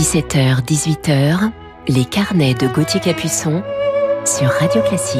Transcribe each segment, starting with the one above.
17h, 18h, les carnets de Gauthier Capuçon sur Radio Classique.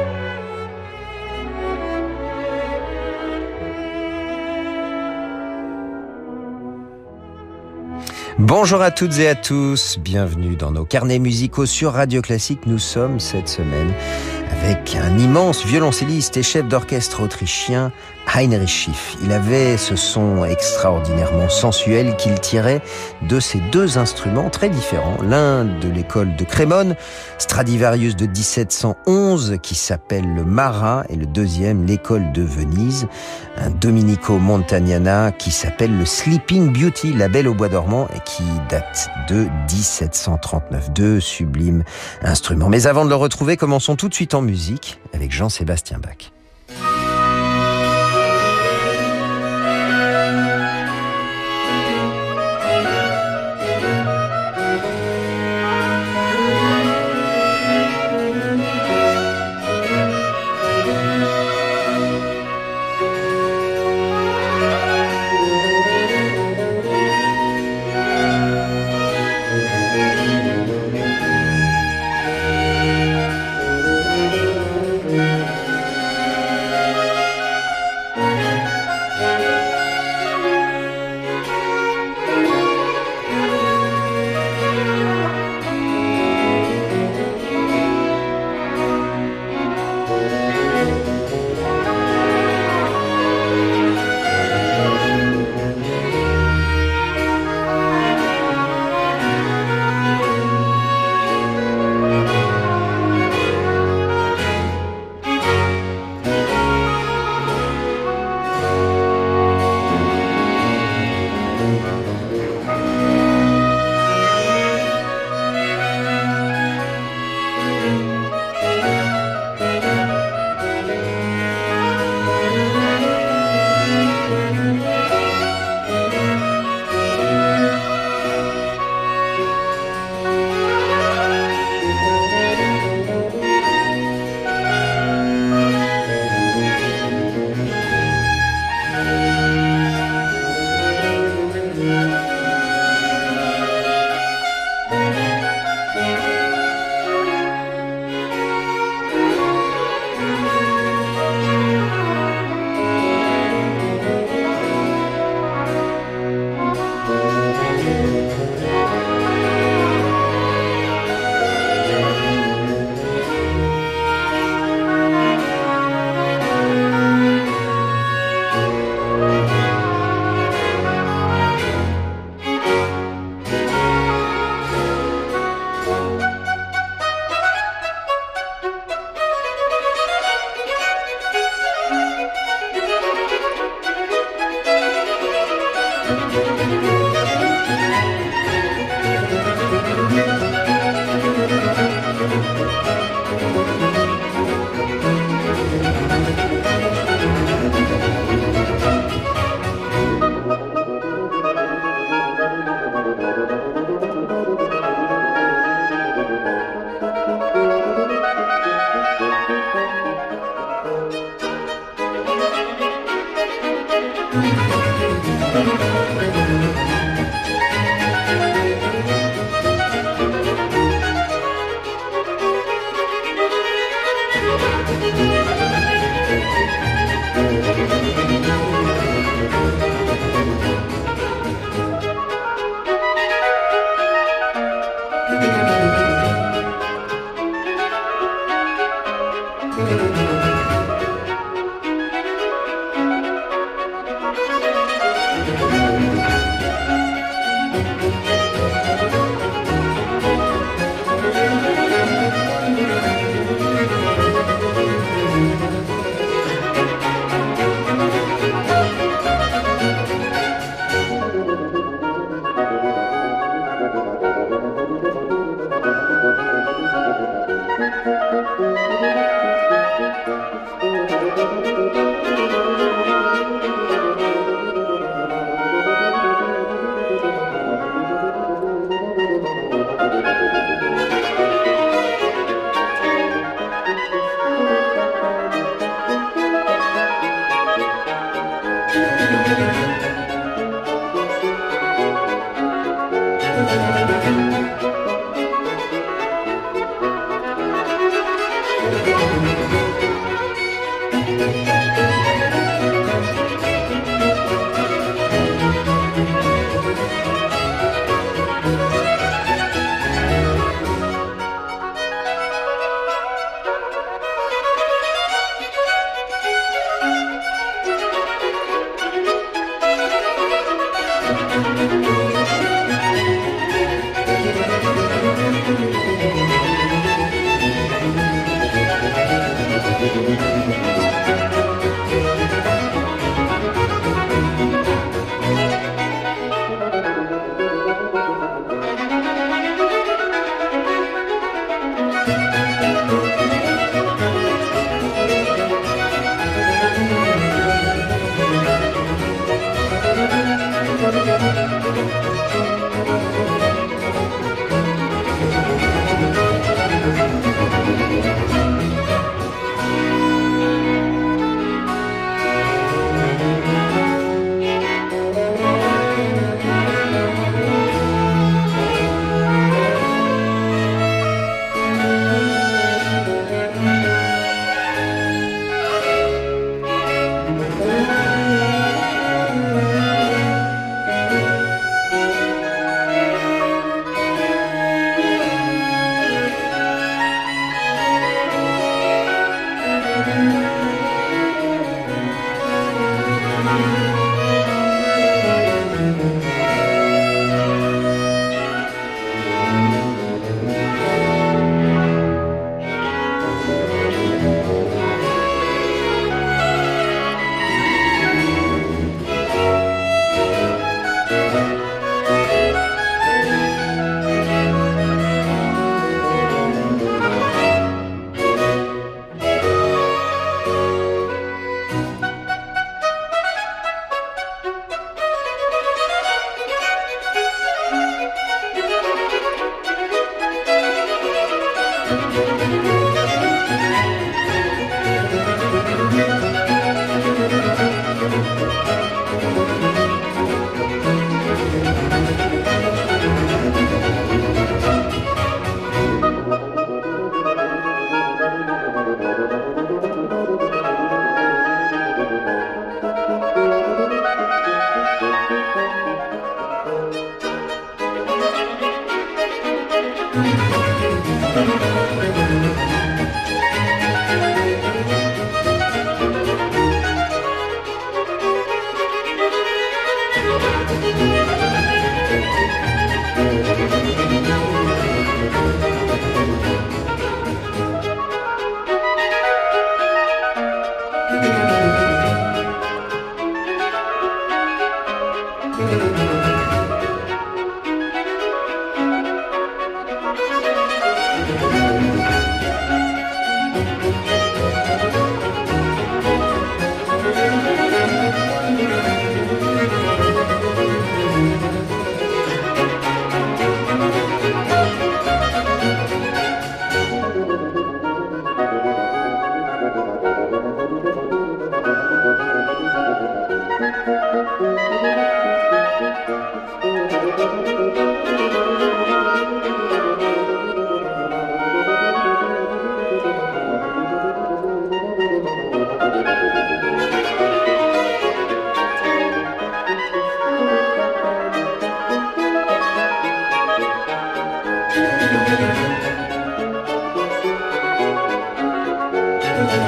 Bonjour à toutes et à tous, bienvenue dans nos carnets musicaux sur Radio Classique. Nous sommes cette semaine avec un immense violoncelliste et chef d'orchestre autrichien, Heinrich Schiff. Il avait ce son extraordinairement sensuel qu'il tirait de ces deux instruments très différents. L'un de l'école de Crémone, Stradivarius de 1711, qui s'appelle le Marat, et le deuxième, l'école de Venise, un Domenico Montagnana qui s'appelle le Sleeping Beauty, la Belle au bois dormant, et qui date de 1739. Deux sublimes instruments. Mais avant de le retrouver, commençons tout de suite en musique avec Jean-Sébastien Bach.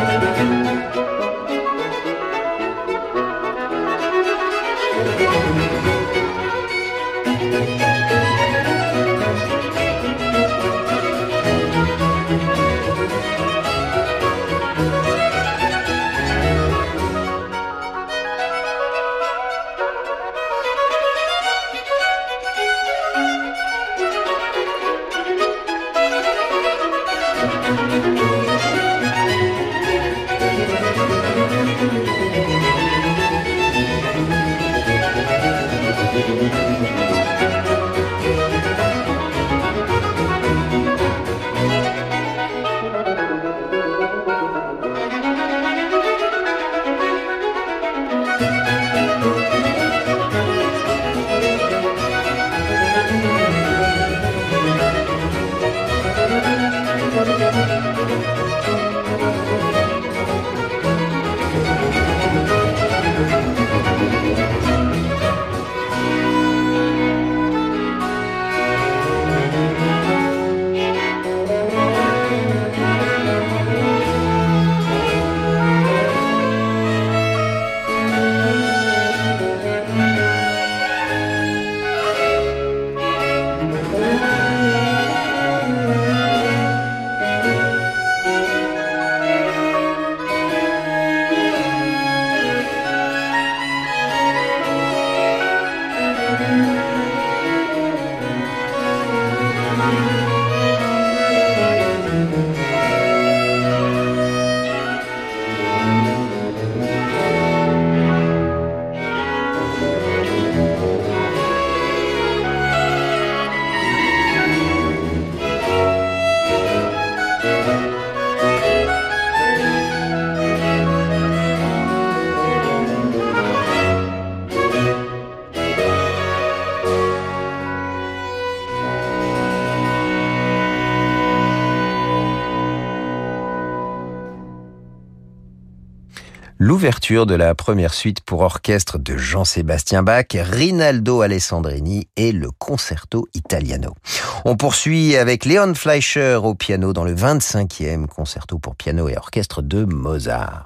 L'ouverture de la première suite pour orchestre de Jean-Sébastien Bach, Rinaldo Alessandrini et le Concerto Italiano. On poursuit avec Leon Fleischer au piano dans le 25e concerto pour piano et orchestre de Mozart.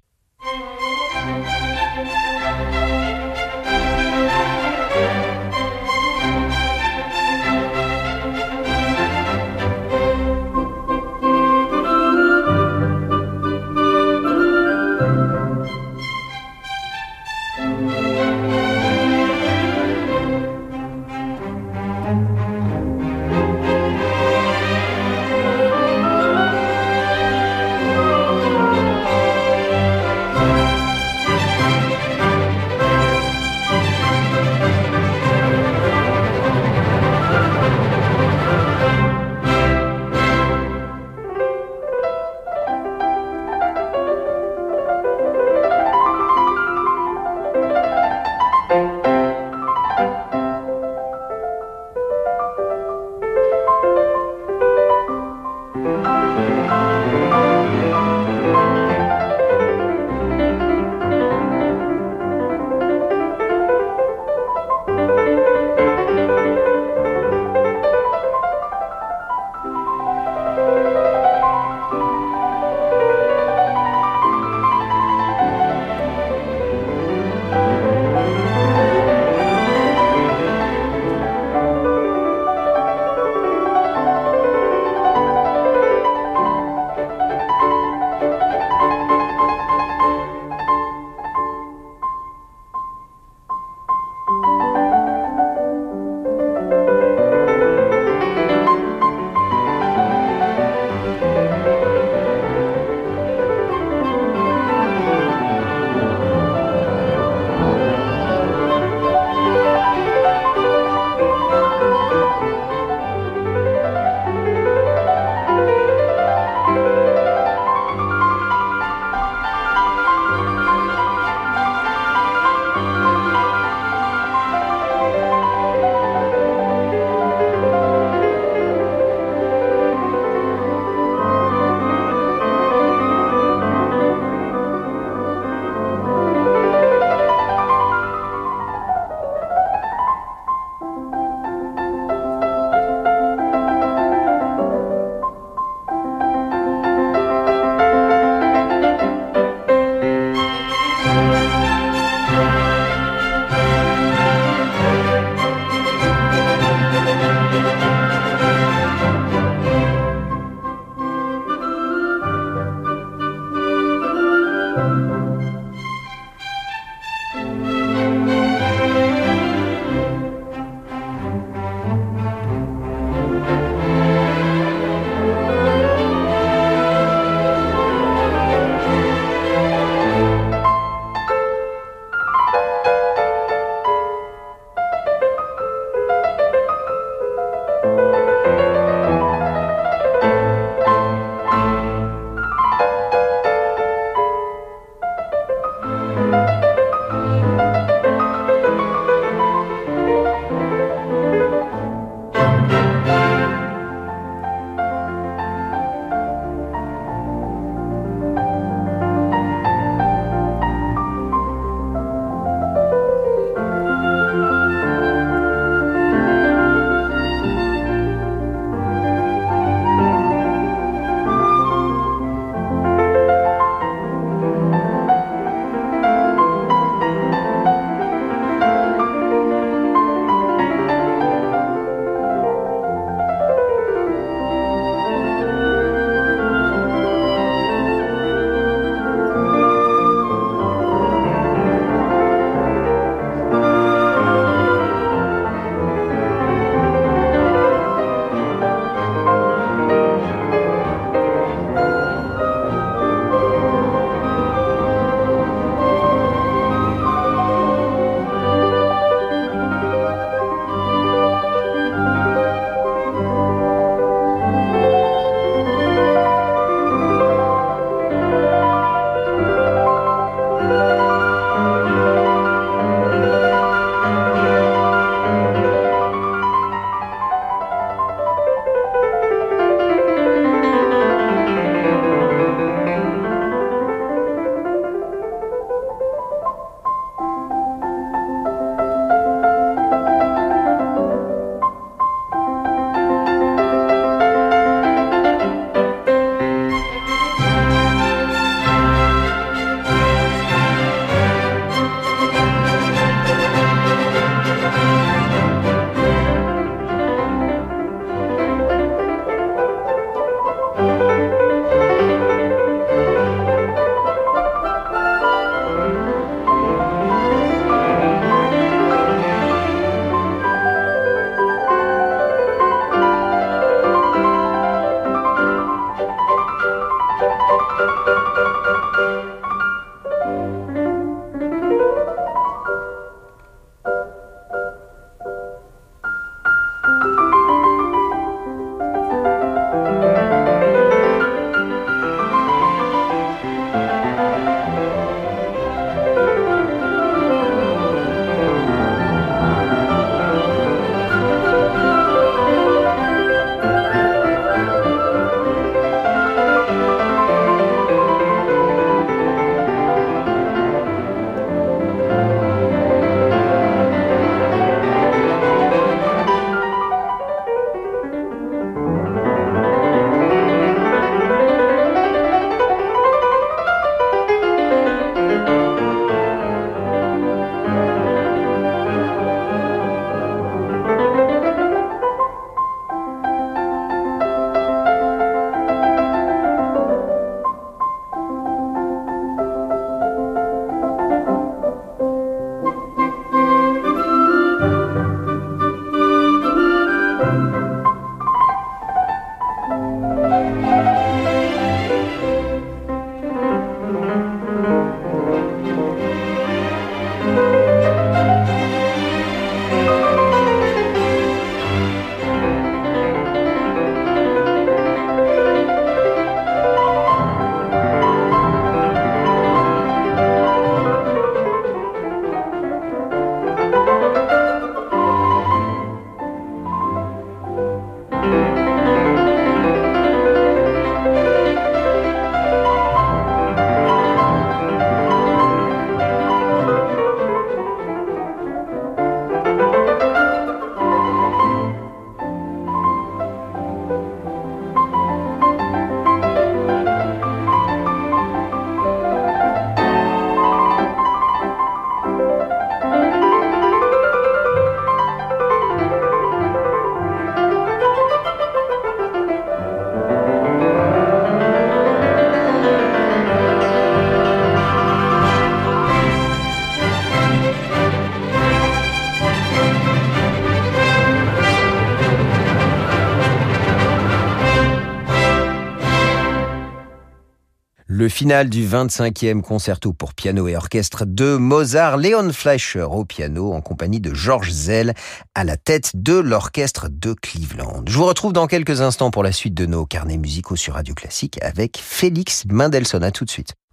Le final du 25e concerto pour piano et orchestre de Mozart, Leon Fleischer au piano en compagnie de George Szell à la tête de l'orchestre de Cleveland. Je vous retrouve dans quelques instants pour la suite de nos carnets musicaux sur Radio Classique avec Félix Mendelssohn. À tout de suite.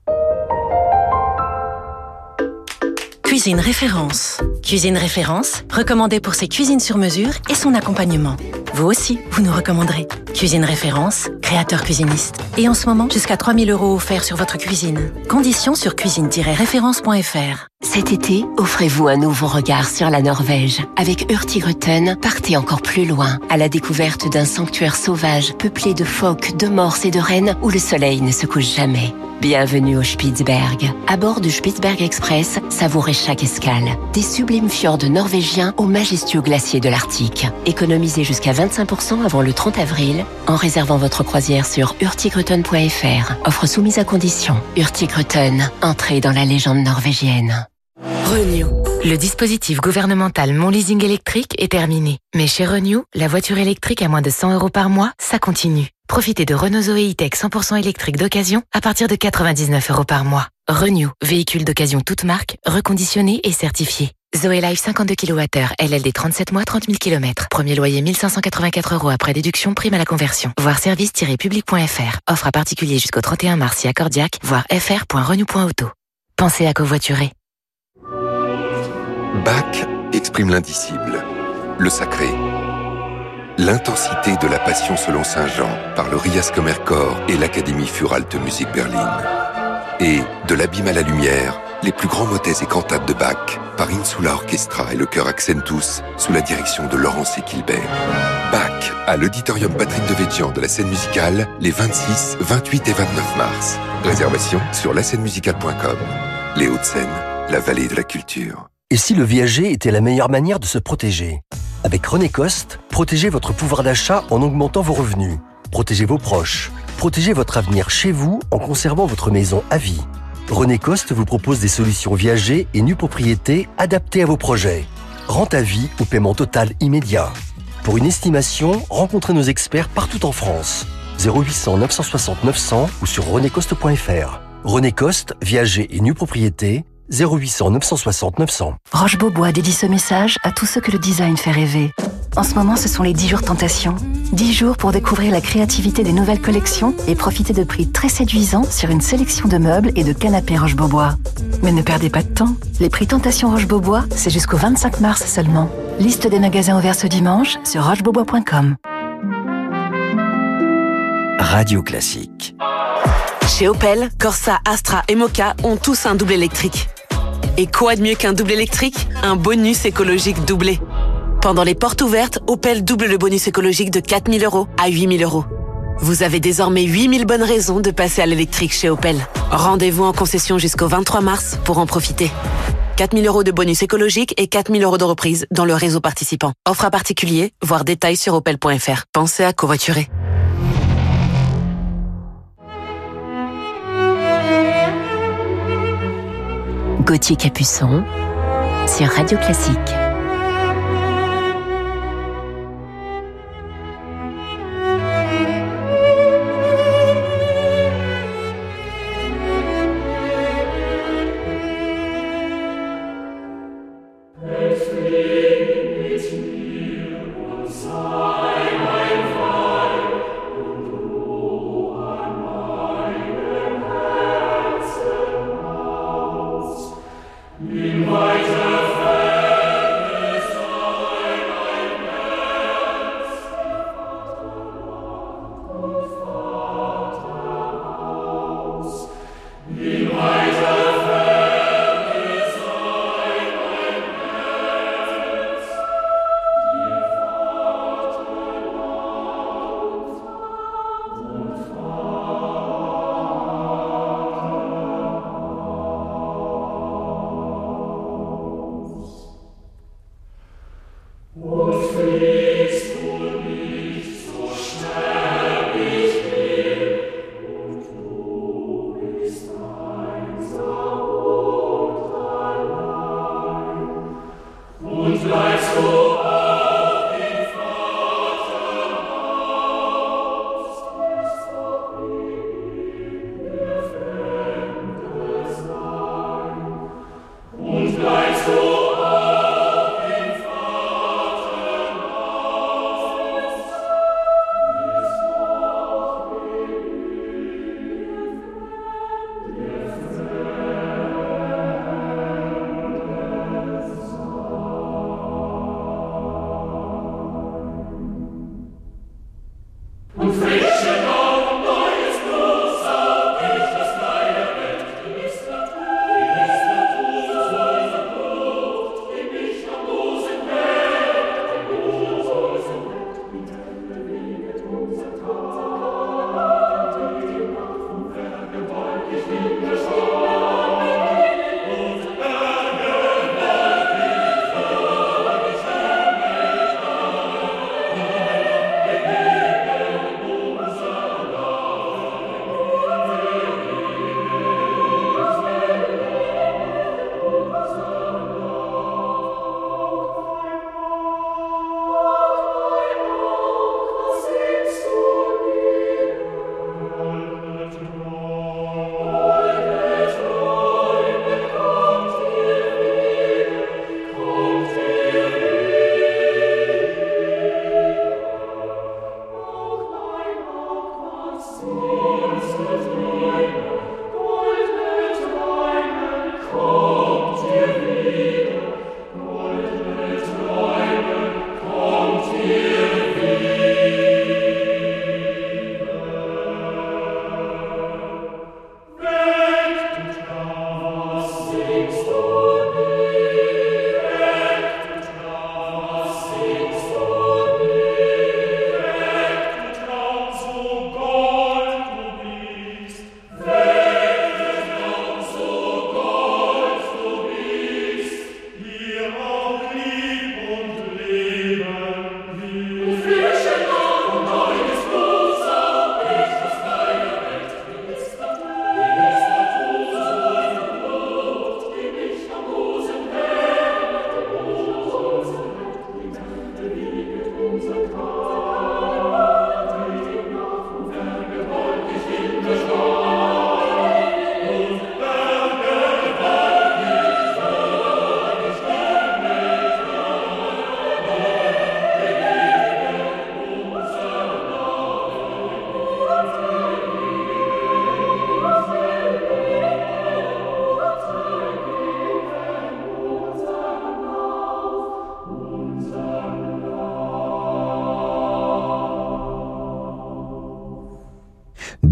Cuisine Référence. Cuisine Référence, recommandée pour ses cuisines sur mesure et son accompagnement. Vous aussi, vous nous recommanderez. Cuisine Référence, créateur cuisiniste. Et en ce moment, jusqu'à 3 000 € offerts sur votre cuisine. Conditions sur cuisine-référence.fr. Cet été, offrez-vous un nouveau regard sur la Norvège. Avec Hurtigruten, partez encore plus loin, à la découverte d'un sanctuaire sauvage peuplé de phoques, de morses et de rennes où le soleil ne se couche jamais. Bienvenue au Spitzberg. À bord du Spitzberg Express, savourez chaque escale. Des sublimes fjords norvégiens aux majestueux glaciers de l'Arctique. Économisez jusqu'à 25% avant le 30 avril en réservant votre croisière sur hurtigruten.fr. Offre soumise à condition. Hurtigruten, entrée dans la légende norvégienne. Renew. Le dispositif gouvernemental Mon Leasing électrique est terminé. Mais chez Renew, la voiture électrique à moins de 100 € par mois, ça continue. Profitez de Renault Zoé E-Tech 100% électrique d'occasion à partir de 99 € par mois. Renew, véhicule d'occasion toute marque, reconditionné et certifié. Zoé Life 52 kWh, LLD 37 mois, 30 000 km. Premier loyer 1 584 € après déduction, prime à la conversion. Voir service-public.fr. Offre à particulier jusqu'au 31 mars si accordiaque, voir fr.renew.auto. Pensez à covoiturer. Bach exprime l'indicible, le sacré. L'intensité de la passion selon Saint-Jean par le Rias Kammerchor et l'Académie Furalte Musik Berlin. Et de l'abîme à la lumière, les plus grands motets et cantates de Bach par Insula Orchestra et le chœur Accentus sous la direction de Laurence Equilbert. Bach à l'auditorium Patrick Devedjian de la Scène Musicale les 26, 28 et 29 mars. Réservation sur lascenemusicale.com. Les Hauts-de-Seine, la vallée de la culture. Et si le viager était la meilleure manière de se protéger ? Avec René Coste, protégez votre pouvoir d'achat en augmentant vos revenus. Protégez vos proches. Protégez votre avenir chez vous en conservant votre maison à vie. René Coste vous propose des solutions viager et nue propriété adaptées à vos projets. Rente à vie ou paiement total immédiat. Pour une estimation, rencontrez nos experts partout en France. 0800 960 900 ou sur renécoste.fr. René Coste, viager et nue propriété, 0800 960 900. Roche-Beaubois dédie ce message à tous ceux que le design fait rêver. En ce moment, ce sont les 10 jours tentation. 10 jours pour découvrir la créativité des nouvelles collections et profiter de prix très séduisants sur une sélection de meubles et de canapés Roche-Beaubois. Mais ne perdez pas de temps. Les prix tentation Roche-Beaubois, c'est jusqu'au 25 mars seulement. Liste des magasins ouverts ce dimanche sur rochebeaubois.com. Radio Classique. Chez Opel, Corsa, Astra et Mokka ont tous un double électrique. Et quoi de mieux qu'un double électrique ? Un bonus écologique doublé. Pendant les portes ouvertes, Opel double le bonus écologique de 4 000 € à 8 000 €. Vous avez désormais 8 000 bonnes raisons de passer à l'électrique chez Opel. Rendez-vous en concession jusqu'au 23 mars pour en profiter. 4 000 € de bonus écologique et 4 000 € de reprise dans le réseau participant. Offre à particulier, voir détails sur opel.fr. Pensez à covoiturer. Gauthier Capuçon sur Radio Classique. In weiter Ferne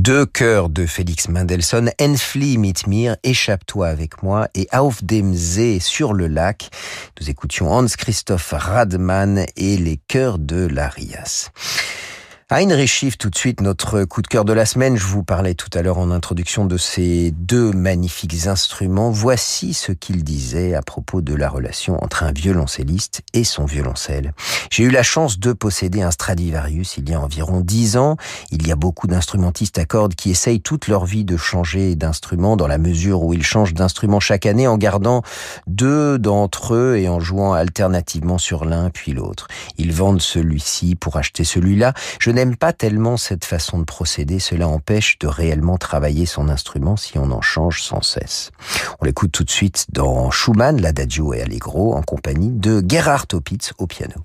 Deux chœurs de Félix Mendelssohn, Entflieh mit mir, Échappe-toi avec moi, et Auf dem See, sur le lac. Nous écoutions Hans Christoph Radmann et les chœurs de la RIAS. Heinrich Schiff, tout de suite, notre coup de cœur de la semaine. Je vous parlais tout à l'heure en introduction de ces deux magnifiques instruments. Voici ce qu'il disait à propos de la relation entre un violoncelliste et son violoncelle. J'ai eu la chance de posséder un Stradivarius il y a environ 10 ans. Il y a beaucoup d'instrumentistes à cordes qui essayent toute leur vie de changer d'instrument dans la mesure où ils changent d'instrument chaque année en gardant 2 d'entre eux et en jouant alternativement sur l'un puis l'autre. Ils vendent celui-ci pour acheter celui-là. Je n'aime pas tellement cette façon de procéder, cela empêche de réellement travailler son instrument si on en change sans cesse. On l'écoute tout de suite dans Schumann, l'Adagio et Allegro, en compagnie de Gerhard Opitz au piano.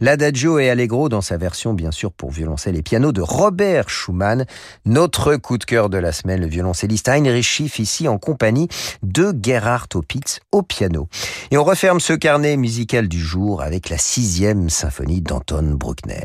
l'Adagio et Allegro dans sa version bien sûr pour violoncelle et piano de Robert Schumann. Notre coup de cœur de la semaine, le violoncelliste Heinrich Schiff ici en compagnie de Gerhard Opitz au piano. Et on referme ce carnet musical du jour avec la 6e symphonie d'Anton Bruckner.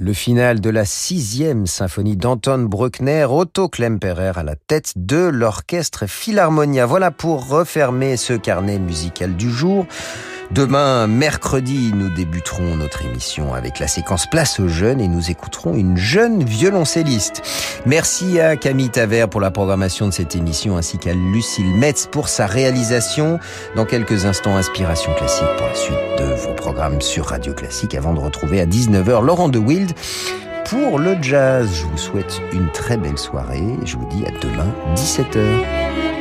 Le final de la 6e symphonie d'Anton Bruckner, Otto Klemperer à la tête de l'orchestre Philharmonia. Voilà pour refermer ce carnet musical du jour. Demain, mercredi, nous débuterons notre émission avec la séquence Place aux jeunes et nous écouterons une jeune violoncelliste. Merci à Camille Tavert pour la programmation de cette émission ainsi qu'à Lucille Metz pour sa réalisation. Dans quelques instants, Inspiration Classique pour la suite de vos programmes sur Radio Classique avant de retrouver à 19h Laurent de Wild pour le jazz. Je vous souhaite une très belle soirée et je vous dis à demain 17h.